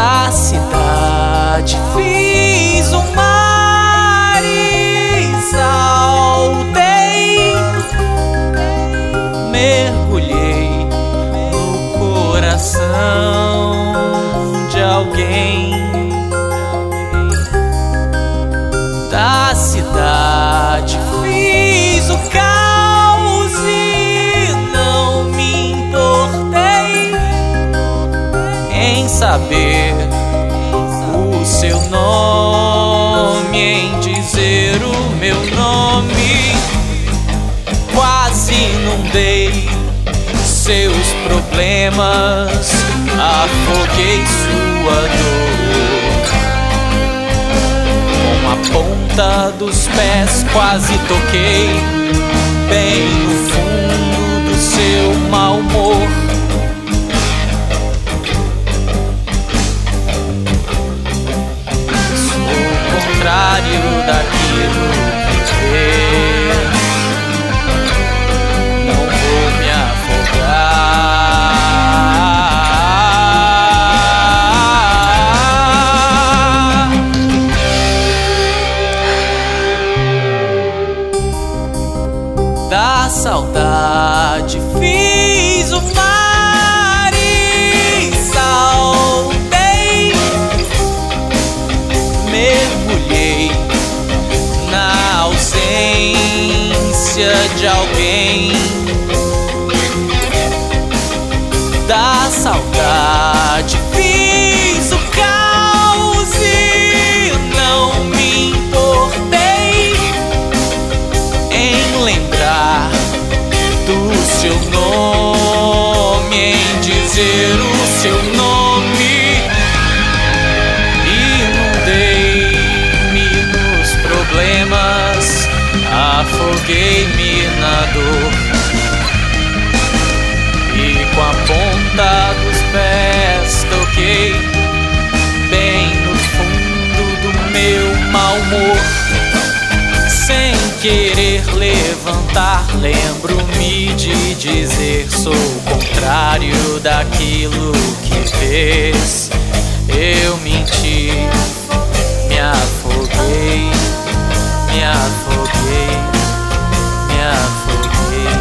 da cidade. Fiz um mar e saltei, mergulhei no coração de alguém. Da cidade fiz o caos e não me importei em saber o seu nome, em dizer o meu nome. Quase inundei seus problemas, afoguei sua dor. Com a ponta dos pés quase toquei bem no fundo do seu mau humor. Sou o contrário daquilo que vê. Não vou me afogar. Da saudade fiz o mar e saltei, mergulhei na ausência de alguém. Da saudade fiz o caos e não me importei em lembrar do seu nome, em dizer o seu nome. Inundei-me nos problemas, afoguei-me na dor. E com a ponta dos pés toquei bem no fundo do meu mau humor. Sem querer levantar, lembro-me de dizer: sou o contrário daquilo que fez. Eu menti, me afoguei, me afoguei, me afoguei.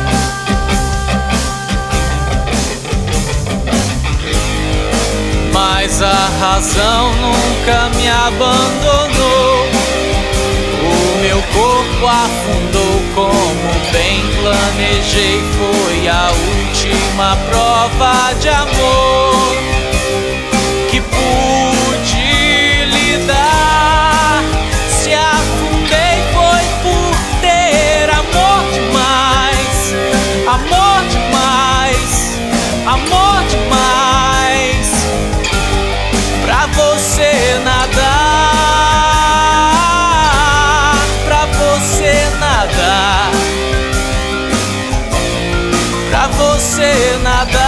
Mas a razão nunca me abandonou. O meu corpo afundou como bem planejei. Foi a última prova de amor que pude lhe dar. Se afundei foi por ter amor demais, amor demais, amor demais, pra você nadar, pra você nadar, pra você nadar.